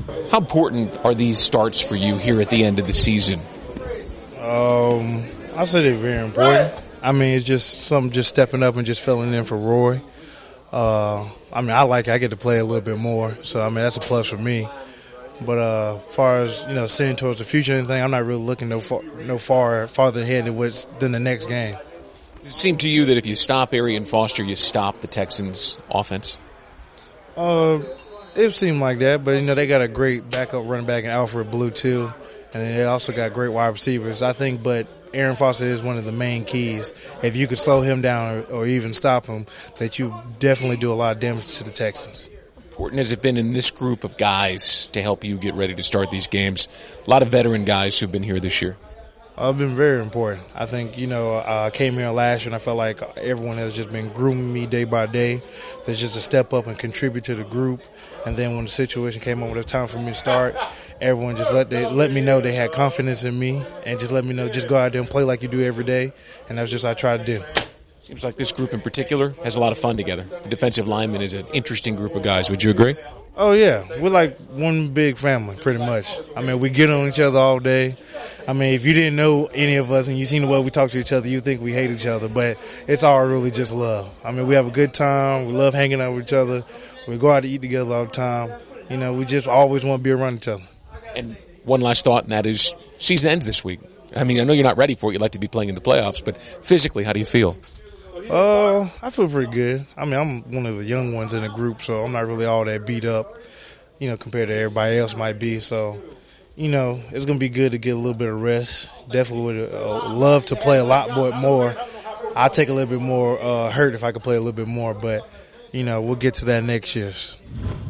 How important are these starts for you here at the end of the season? I'll say they're very important. I mean, it's just something just stepping up and just filling in for Roy. I get to play a little bit more, so I mean that's a plus for me. But as far as seeing towards the future and anything, I'm not really looking farther ahead than the next game. Does it seem to you that if you stop Arian Foster, you stop the Texans' offense? It seemed like that, but they got a great backup running back in Alfred Blue too, and they also got great wide receivers. I think, but Arian Foster is one of the main keys. If you could slow him down or even stop him, that you definitely do a lot of damage to the Texans. Important has it been in this group of guys to help you get ready to start these games? A lot of veteran guys who've been here this year. It's been very important. I think, I came here last year and I felt like everyone has just been grooming me day by day. There's just a step up and contribute to the group. And then when the situation came up, when it was time for me to start, everyone just let me know they had confidence in me and just let me know, just go out there and play like you do every day. And that's just what I try to do. Seems like this group in particular has a lot of fun together. The defensive lineman is an interesting group of guys. Would you agree? Oh, yeah. We're like one big family, pretty much. I mean, we get on each other all day. I mean, if you didn't know any of us and you seen the way we talk to each other, you think we hate each other. But it's all really just love. I mean, we have a good time. We love hanging out with each other. We go out to eat together all the time. We just always want to be around each other. And one last thought, and that is season ends this week. I mean, I know you're not ready for it. You'd like to be playing in the playoffs. But physically, how do you feel? I feel pretty good. I mean, I'm one of the young ones in the group, so I'm not really all that beat up, compared to everybody else might be. So, it's going to be good to get a little bit of rest. Definitely would love to play a lot more. I'll take a little bit more hurt if I could play a little bit more, but, we'll get to that next year.